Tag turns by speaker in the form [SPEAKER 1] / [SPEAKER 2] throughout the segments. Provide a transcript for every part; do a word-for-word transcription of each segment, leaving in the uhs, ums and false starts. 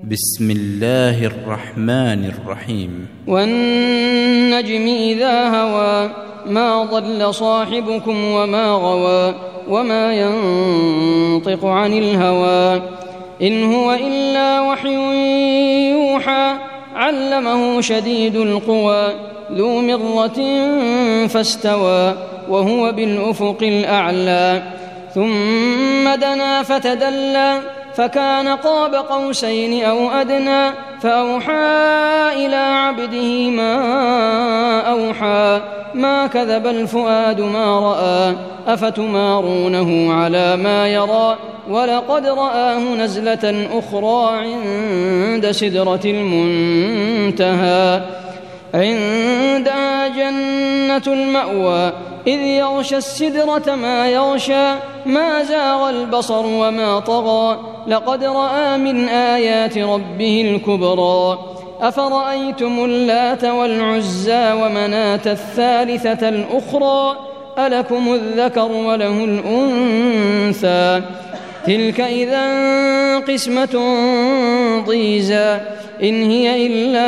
[SPEAKER 1] بسم الله الرحمن الرحيم.
[SPEAKER 2] والنجم إذا هوى ما ضل صاحبكم وما غوى وما ينطق عن الهوى إن هو إلا وحي يوحى علمه شديد القوى ذو مرة فاستوى وهو بالأفق الأعلى ثم دنا فتدلى فكان قاب قوسين أو أدنى فأوحى إلى عبده ما أوحى ما كذب الفؤاد ما رأى أفتمارونه على ما يرى ولقد رآه نزلة أخرى عند سدرة المنتهى عندها جنة المأوى إذ يغشى السدرة ما يغشى ما زاغ البصر وما طغى لقد رأى من آيات ربه الكبرى أفرأيتم اللات والعزى ومناة الثالثة الأخرى ألكم الذكر وله الأنثى تلك إذا قسمة ضيزى إن هي إلا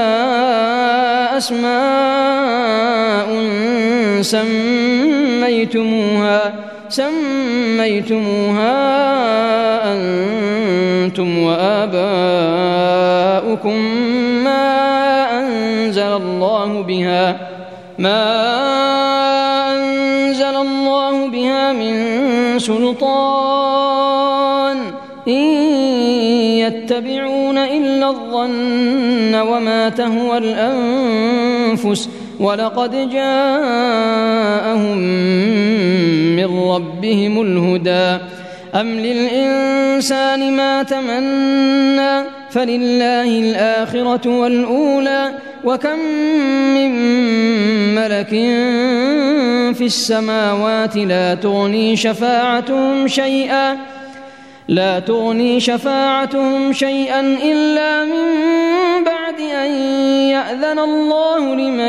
[SPEAKER 2] أسماء سميتموها سميتموها أنتم وآباؤكم ما أنزل الله بها ما أنزل الله بها من سلطان إن يتبعون إلا الظن وما تهوى الأنفس ولقد جاءهم من ربهم الهدى أم للإنسان ما تمنى فلله الآخرة والأولى وكم من ملك في السماوات لا تغني شفاعتهم شيئا لا تغني شفاعتهم شيئا إلا من بعد أن يأذن الله لمن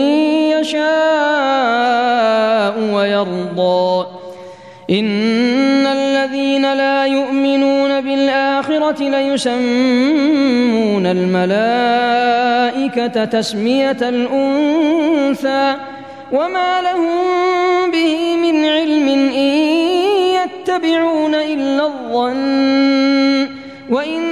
[SPEAKER 2] يشاء ويرضى إن الذين لا يؤمنون بالآخرة ليسمون الملائكة تسمية الأنثى وما لهم به من علم إن يتبعون إلا الظن وإن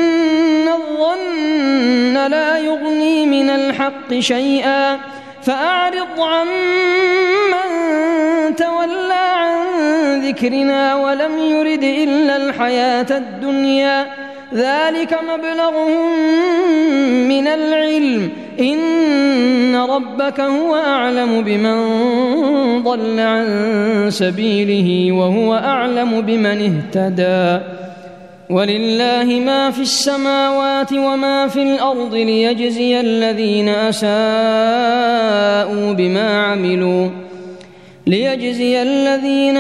[SPEAKER 2] الظن لا يغني من الحق شيئا فأعرض عن من تولى عن ذكرنا ولم يرد إلا الحياة الدنيا ذلك مبلغهم من العلم إن ربك هو أعلم بمن ضل عن سبيله وهو أعلم بمن اهتدى ولله ما في السماوات وما في الأرض ليجزي الذين أساءوا بما عملوا ليجزي الذين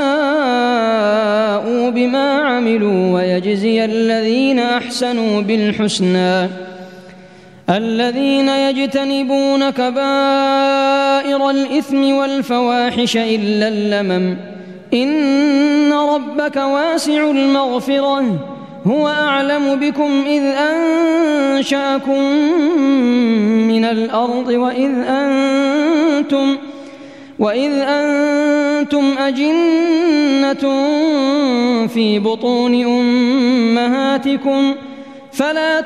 [SPEAKER 2] أساءوا بما عملوا ويجزي الذين أحسنوا بالحسنى الذين يجتنبون كبائر الإثم والفواحش إلا اللمم إن ربك واسع المغفرة هو أعلم بكم إذ أنشأكم من الأرض وإذ أنتم وإذ أنتم أجنة في بطون أمهاتكم فلا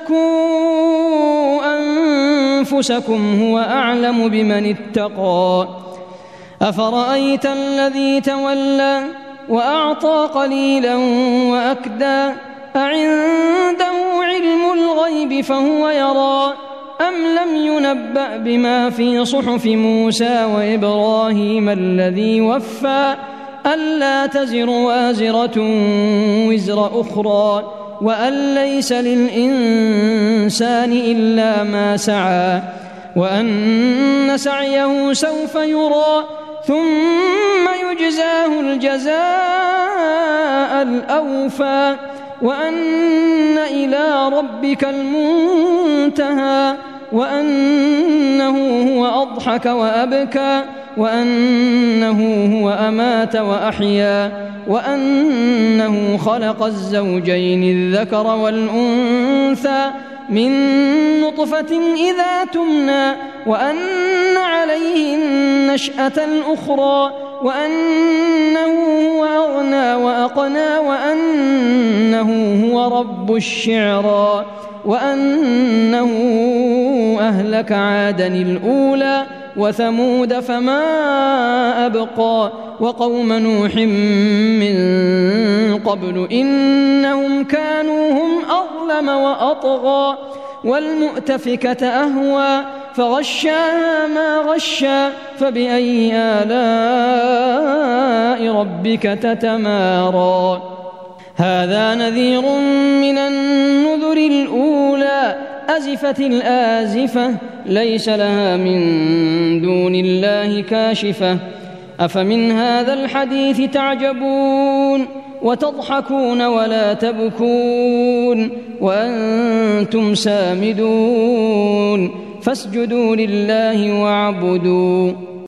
[SPEAKER 2] تزكوا أنفسكم هو أعلم بمن اتقى أفرأيت الذي تولى وأعطى قليلا وأكدى أعنده علم الغيب فهو يرى أم لم ينبأ بما في صحف موسى وإبراهيم الذي وفى ألا تزر وازرة وزر أخرى وأن ليس للإنسان إلا ما سعى وأن سعيه سوف يرى ثم يجزاه الجزاء الأوفى وأن إلى ربك المنتهى وأنه هو أضحك وأبكى وأنه هو أمات وأحيا وأنه خلق الزوجين الذكر والأنثى من نطفة إذا تمنى وأن عليه النشأة الأخرى وأنه هو أغنى وأقنى وأنه هو رب الشعرى وأنه أهلك عادا الأولى وثمود فما أبقى وقوم نوح من قبل إنهم كانوا هم أظلم وأطغى والمؤتفكة أهوى فغشاها ما غشى فبأي آلاء ربك تتمارى هذا نذير من النذر الأولى أزفت الآزفة ليس لها من دون الله كاشفة أفمن هذا الحديث تعجبون وتضحكون ولا تبكون وأنتم سامدون فاسجدوا لله واعبدوا